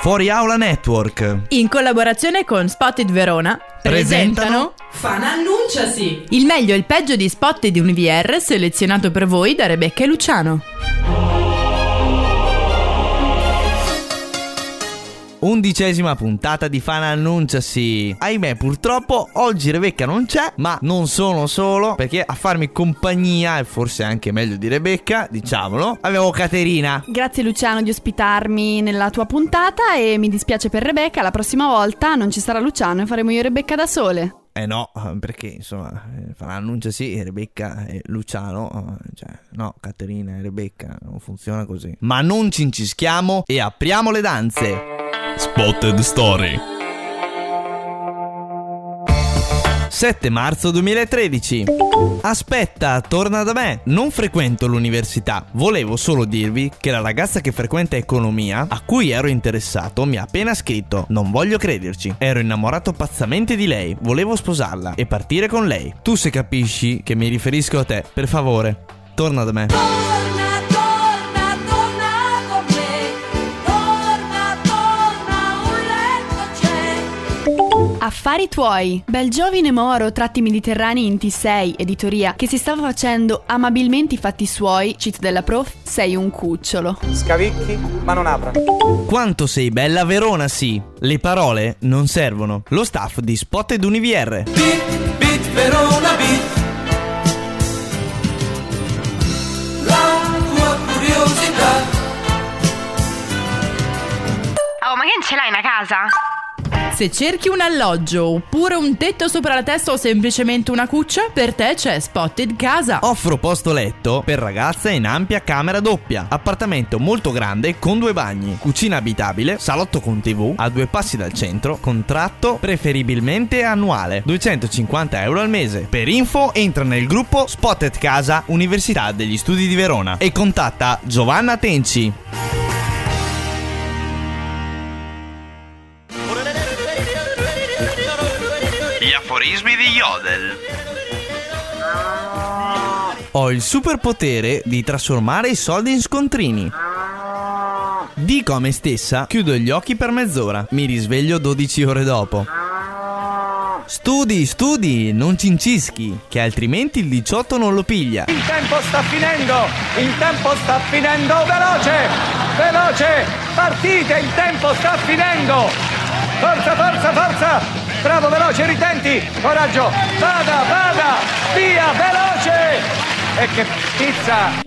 Fuori Aula Network, in collaborazione con Spotted Verona, presentano Fanannunciasi, il meglio e il peggio di Spotted UniVR selezionato per voi da Rebecca e Luciano. 11ª puntata di Fanannunciasi. Ahimè, purtroppo oggi Rebecca non c'è, ma non sono solo, perché a farmi compagnia, e forse anche meglio di Rebecca, diciamolo, avevo Caterina. Grazie Luciano di ospitarmi nella tua puntata, e mi dispiace per Rebecca, la prossima volta non ci sarà Luciano e faremo io e Rebecca da sole. No, perché insomma Fanannunciasi, Rebecca e Luciano, no, Caterina e Rebecca, non funziona così. Ma non ci incischiamo e apriamo le danze. Spotted Story. 7 marzo 2013. Aspetta, torna da me. Non frequento l'università. Volevo solo dirvi che la ragazza che frequenta economia, a cui ero interessato, mi ha appena scritto. Non voglio crederci. Ero innamorato pazzamente di lei. Volevo sposarla e partire con lei. Tu, se capisci che mi riferisco a te, per favore, torna da me. Affari tuoi. Bel giovine moro, tratti mediterranei in T6, editoria, che si stava facendo amabilmente i fatti suoi, cheat della prof, sei un cucciolo. Scavicchi, ma non apra. Quanto sei bella Verona, sì. Le parole non servono. Lo staff di Spotted UniVR. Beat Verona Beat, la tua curiosità. Oh, ma che ce l'hai una casa? Se cerchi un alloggio oppure un tetto sopra la testa o semplicemente una cuccia, per te c'è Spotted Casa. Offro posto letto per ragazze in ampia camera doppia. Appartamento molto grande con 2 bagni, cucina abitabile, salotto con TV a 2 passi dal centro. Contratto preferibilmente annuale, 250 euro al mese. Per info entra nel gruppo Spotted Casa Università degli Studi di Verona e contatta Giovanna Tenci. Gli aforismi di Yodel. Ho il superpotere di trasformare i soldi in scontrini. Dico a me stessa, chiudo gli occhi per mezz'ora, mi risveglio 12 ore dopo. Studi, non ci incischi, che altrimenti il 18 non lo piglia. Il tempo sta finendo, veloce, partite, il tempo sta finendo. Forza, bravo, veloce, ritenti, coraggio, vada, via, veloce. E che pizza!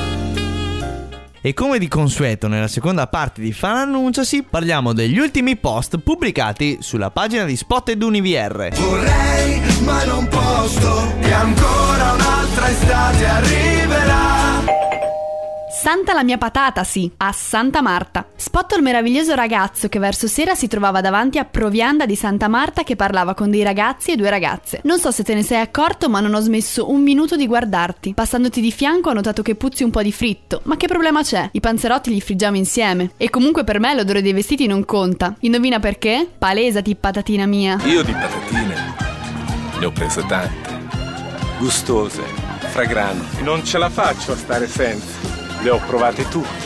E come di consueto nella seconda parte di Fanannunciasi parliamo degli ultimi post pubblicati sulla pagina di Spotted UniVR. Vorrei, ma non posso, e ancora un'altra estate arriverà. Santa la mia patata, sì, a Santa Marta. Spotto il meraviglioso ragazzo che verso sera si trovava davanti a Provianda di Santa Marta, che parlava con dei ragazzi e 2 ragazze. Non so se te ne sei accorto, ma non ho smesso un minuto di guardarti. Passandoti di fianco ho notato che puzzi un po' di fritto. Ma che problema c'è? I panzerotti li friggiamo insieme. E comunque per me l'odore dei vestiti non conta. Indovina perché? Palesati, patatina mia. Io di patatine ne ho prese tante, gustose, fragranti. Non ce la faccio a stare senza. Le ho provate tutte.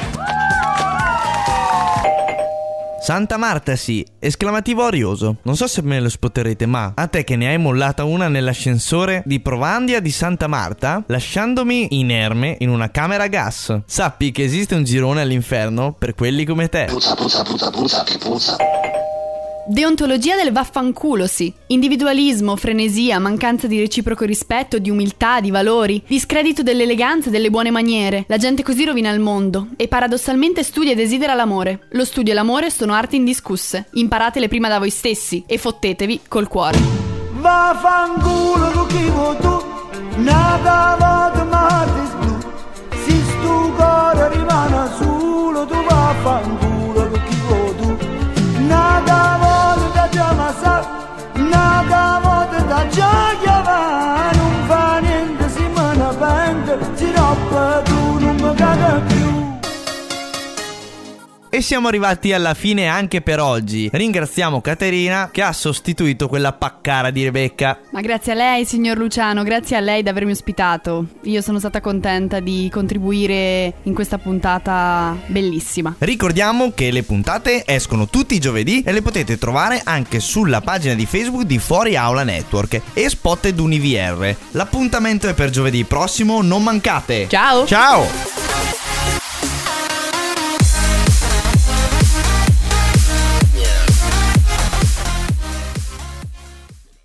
Santa Marta, sì, esclamativo arioso. Non so se me lo spotterete, ma a te che ne hai mollata una nell'ascensore di Provandia di Santa Marta, lasciandomi inerme in una camera a gas. Sappi che esiste un girone all'inferno per quelli come te. Puzza, che puzza. Deontologia del vaffanculo, sì. Individualismo, frenesia, mancanza di reciproco rispetto, di umiltà, di valori, discredito dell'eleganza e delle buone maniere. La gente così rovina il mondo e paradossalmente studia e desidera l'amore. Lo studio e l'amore sono arti indiscusse. Imparatele prima da voi stessi e fottetevi col cuore. Vaffanculo tu chi vuoi tu, nada vado martis blu. Si stu cuore rimane solo, tu vaffanculo tu chi vuoi tu. Nada voglio da chiamare, nada voglio da chiamare. Non fa niente, si me ne pente, si rompe tu non mi caga più. E siamo arrivati alla fine anche per oggi. Ringraziamo Caterina che ha sostituito quella paccara di Rebecca. Ma grazie a lei, signor Luciano, grazie a lei di avermi ospitato. Io sono stata contenta di contribuire in questa puntata bellissima. Ricordiamo che le puntate escono tutti i giovedì e le potete trovare anche sulla pagina di Facebook di Fuori Aula Network e Spotted UniVR. L'appuntamento è per giovedì prossimo, non mancate. Ciao! Ciao!